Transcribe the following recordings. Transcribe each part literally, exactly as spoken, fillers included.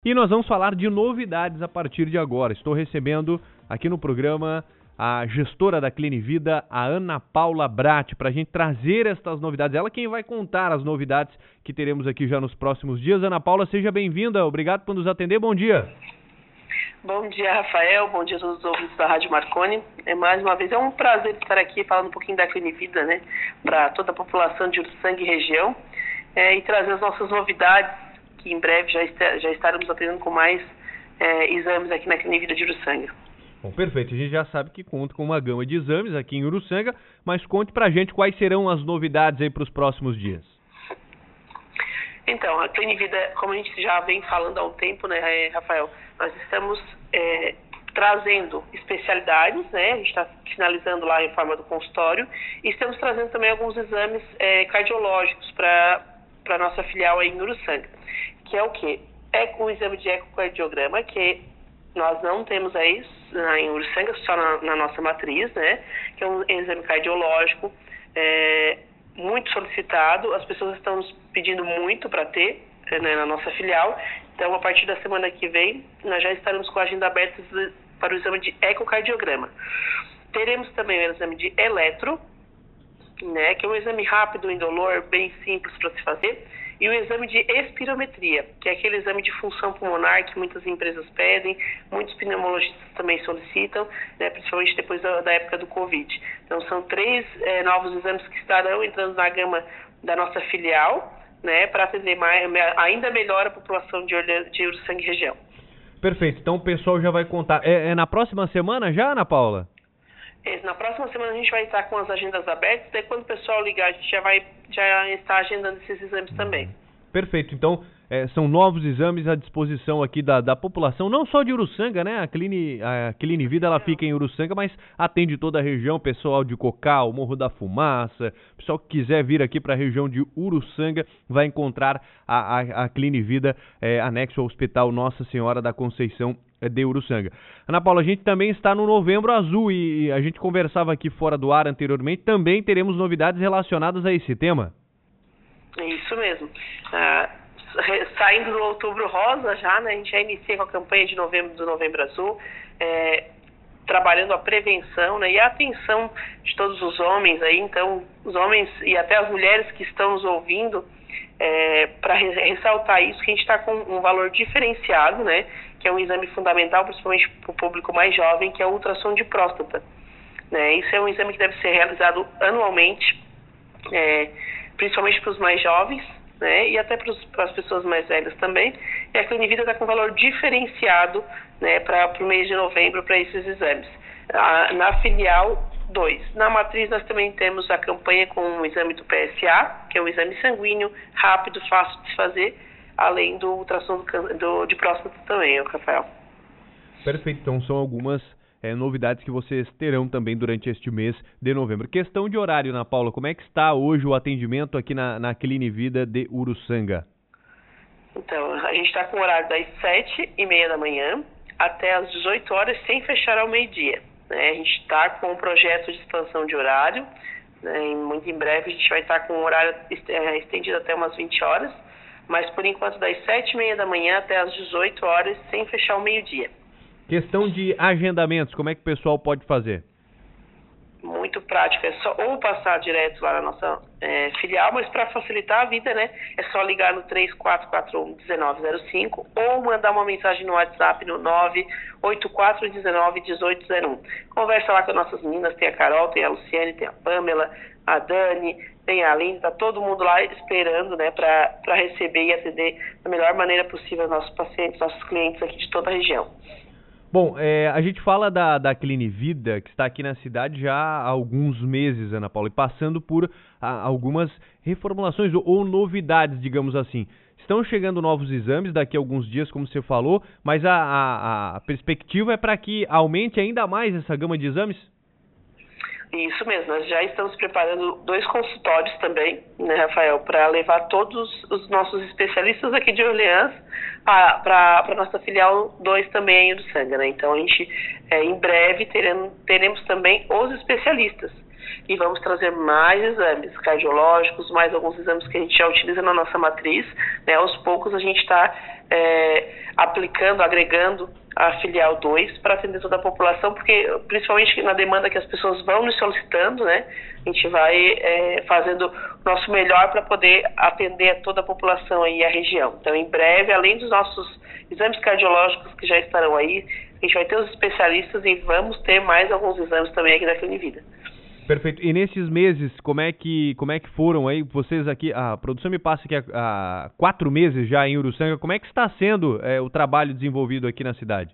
E nós vamos falar de novidades a partir de agora. Estou recebendo aqui no programa a gestora da Clinivida, a Ana Paula Bratti, para a gente trazer estas novidades. Ela quem vai contar as novidades que teremos aqui já nos próximos dias. Ana Paula, seja bem-vinda. Obrigado por nos atender. Bom dia. Bom dia, Rafael. Bom dia a todos os ouvintes da Rádio Marconi. É, mais uma vez, é um prazer estar aqui falando um pouquinho da Clinivida, né, para toda a população de Uruçanga e região, é, e trazer as nossas novidades, que em breve já, está, já estaremos atendendo com mais é, exames aqui na Clinivida de Uruçanga. Bom, perfeito. A gente já sabe que conta com uma gama de exames aqui em Uruçanga, mas conte pra gente quais serão as novidades aí para os próximos dias. Então, a Clinivida, como a gente já vem falando há um tempo, né, Rafael, nós estamos é, trazendo especialidades, né, a gente está finalizando lá em forma do consultório, e estamos trazendo também alguns exames é, cardiológicos para para a nossa filial aí em Uruçanga, que é o quê? É o exame de ecocardiograma, que nós não temos aí em Uruçanga, só na, na nossa matriz, né? Que é um exame cardiológico é, muito solicitado, as pessoas estão nos pedindo muito para ter, né, na nossa filial. Então, a partir da semana que vem, nós já estaremos com a agenda aberta para o exame de ecocardiograma. Teremos também o exame de eletro, né, que é um exame rápido, indolor, bem simples para se fazer, e o exame de espirometria, que é aquele exame de função pulmonar que muitas empresas pedem, muitos pneumologistas também solicitam, né, principalmente depois da, da época do Covid. Então, são três é, novos exames que estarão entrando na gama da nossa filial, né, para atender mais, ainda melhor a população de, de Uruçanga e região. Perfeito. Então, o pessoal já vai contar. É, é na próxima semana já, Ana Paula? Na próxima semana a gente vai estar com as agendas abertas, daí quando o pessoal ligar a gente já vai já está agendando esses exames também. Perfeito, então é, são novos exames à disposição aqui da, da população, não só de Uruçanga, né? A, Clini, a Clinivida ela fica em Uruçanga, mas atende toda a região, pessoal de Cocal, Morro da Fumaça, pessoal que quiser vir aqui para a região de Uruçanga vai encontrar a, a, a Clinivida é, anexo ao Hospital Nossa Senhora da Conceição de Uruçanga. Ana Paula, a gente também está no Novembro Azul e a gente conversava aqui fora do ar anteriormente, também teremos novidades relacionadas a esse tema. É isso mesmo. Ah, saindo do Outubro Rosa já, né, a gente já inicia com a campanha de novembro do Novembro Azul, é, trabalhando a prevenção, né, e a atenção de todos os homens aí, então os homens e até as mulheres que estão nos ouvindo, é, para ressaltar isso, que a gente está com um valor diferenciado, né, que é um exame fundamental, principalmente para o público mais jovem, que é o ultrassom de próstata. Né, isso é um exame que deve ser realizado anualmente, é, principalmente para os mais jovens, né, e até para as pessoas mais velhas também. E a Clinivida está com valor diferenciado, né, para o mês de novembro para esses exames. A, na filial dois. Na matriz nós também temos a campanha com o exame do P S A, que é um exame sanguíneo, rápido, fácil de se fazer, além do ultrassom do, do, de próstata também, Rafael. Perfeito, então são algumas É, novidades que vocês terão também durante este mês de novembro. Questão de horário, Ana Paula, como é que está hoje o atendimento aqui na, na Clinivida de Uruçanga? Então, a gente está com o horário das sete e meia da manhã até as dezoito horas, sem fechar ao meio-dia. Né? A gente está com um projeto de expansão de horário, né? E muito em breve a gente vai estar com o horário estendido até umas vinte horas, mas por enquanto das sete e meia da manhã até as dezoito horas, sem fechar ao meio-dia. Questão de agendamentos, como é que o pessoal pode fazer? Muito prático, é só ou passar direto lá na nossa é, filial, mas para facilitar a vida, né, é só ligar no três quatro quatro um, um nove zero cinco ou mandar uma mensagem no WhatsApp no nove oito quatro um nove um oito zero um. Conversa lá com as nossas meninas, tem a Carol, tem a Luciane, tem a Pamela, a Dani, tem a Aline, tá todo mundo lá esperando, né, para receber e atender da melhor maneira possível nossos pacientes, nossos clientes aqui de toda a região. Bom, é, a gente fala da, da Clinivida, que está aqui na cidade já há alguns meses, Ana Paula, e passando por a, algumas reformulações ou, ou novidades, digamos assim. Estão chegando novos exames daqui a alguns dias, como você falou, mas a, a, a perspectiva é para que aumente ainda mais essa gama de exames? Isso mesmo, nós já estamos preparando dois consultórios também, né, Rafael, para levar todos os nossos especialistas aqui de Orleans para a nossa filial dois também em Uruçanga, né? Então a gente, é, em breve, teremos, teremos também os especialistas. e vamos trazer mais exames cardiológicos, mais alguns exames que a gente já utiliza na nossa matriz, né? Aos poucos a gente está é, aplicando, agregando a filial dois para atender toda a população, porque principalmente na demanda que as pessoas vão nos solicitando, né? A gente vai é, fazendo o nosso melhor para poder atender toda a população aí, a região. Então, em breve, além dos nossos exames cardiológicos que já estarão aí, a gente vai ter os especialistas e vamos ter mais alguns exames também aqui da Clinivida. Perfeito. E nesses meses, como é que, como é que foram aí, vocês aqui, a produção me passa que há, há quatro meses já em Uruçanga, como é que está sendo é, o trabalho desenvolvido aqui na cidade?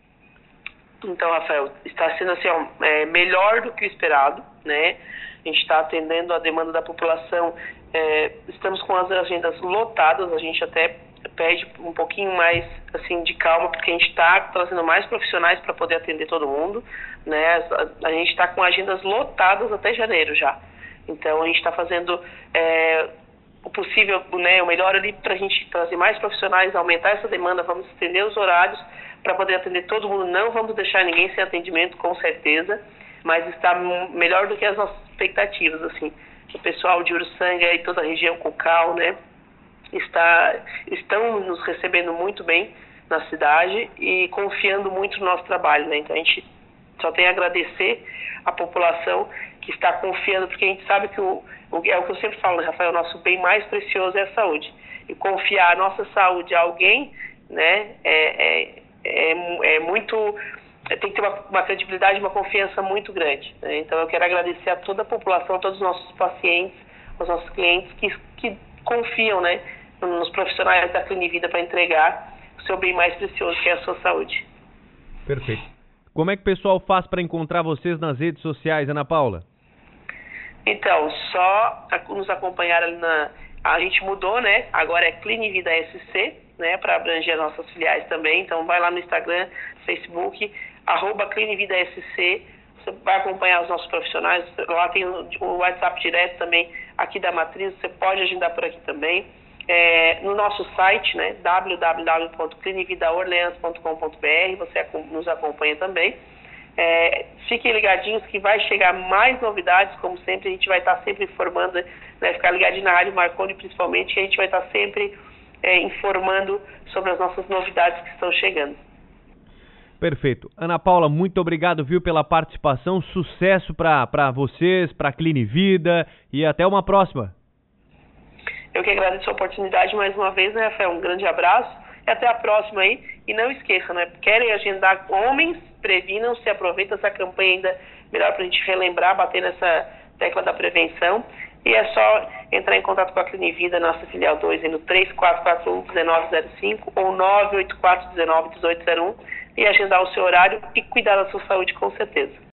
Então, Rafael, está sendo assim, ó, é, melhor do que o esperado, né? A gente está atendendo a demanda da população, é, estamos com as agendas lotadas, a gente até pede um pouquinho mais assim de calma, porque a gente está trazendo mais profissionais para poder atender todo mundo, né? A, a gente está com agendas lotadas até janeiro já, então a gente está fazendo é, o possível, né, o melhor ali para a gente trazer mais profissionais, aumentar essa demanda, vamos estender os horários para poder atender todo mundo, não vamos deixar ninguém sem atendimento, com certeza, mas está melhor do que as nossas expectativas, assim. O pessoal de Uruçanga e toda a região Cocal, né, está, estão nos recebendo muito bem na cidade e confiando muito no nosso trabalho, né, então a gente só tem a agradecer a população que está confiando, porque a gente sabe que o, o, é o que eu sempre falo, né, Rafael, o nosso bem mais precioso é a saúde, e confiar a nossa saúde a alguém, né, é, é, é, é muito... tem que ter uma, uma credibilidade, uma confiança muito grande, né? Então eu quero agradecer a toda a população, a todos os nossos pacientes, aos nossos clientes que, que confiam, né, nos profissionais da Clinivida para entregar o seu bem mais precioso, que é a sua saúde. Perfeito. Como é que o pessoal faz para encontrar vocês nas redes sociais, Ana Paula? Então, só nos acompanhar ali na... A gente mudou, né? Agora é Clinivida S C, né? Para abranger as nossas filiais também. Então, vai lá no Instagram, Facebook, arroba Clinivida S C. Você vai acompanhar os nossos profissionais. Lá tem o WhatsApp direto também aqui da Matriz. Você pode agendar por aqui também. É, no nosso site, né? w w w ponto clinivida orleans ponto com ponto b r. Você nos acompanha também. É, fiquem ligadinhos que vai chegar mais novidades, como sempre, a gente vai estar sempre informando, né, ficar ligadinho na Rádio Marconi principalmente, que a gente vai estar sempre é, informando sobre as nossas novidades que estão chegando. Perfeito. Ana Paula, muito obrigado, viu, pela participação, sucesso para vocês, para a Clinivida e até uma próxima. Eu que agradeço a oportunidade mais uma vez, né, Rafael? Um grande abraço e até a próxima aí. E não esqueça, né? Querem agendar homens, previnam-se, aproveita essa campanha ainda melhor para a gente relembrar, bater nessa tecla da prevenção. E é só entrar em contato com a Clinivida, nossa filial dois, no três quatro quatro um, um nove zero cinco ou nove oito quatro um nove, um oito zero um e agendar o seu horário e cuidar da sua saúde com certeza.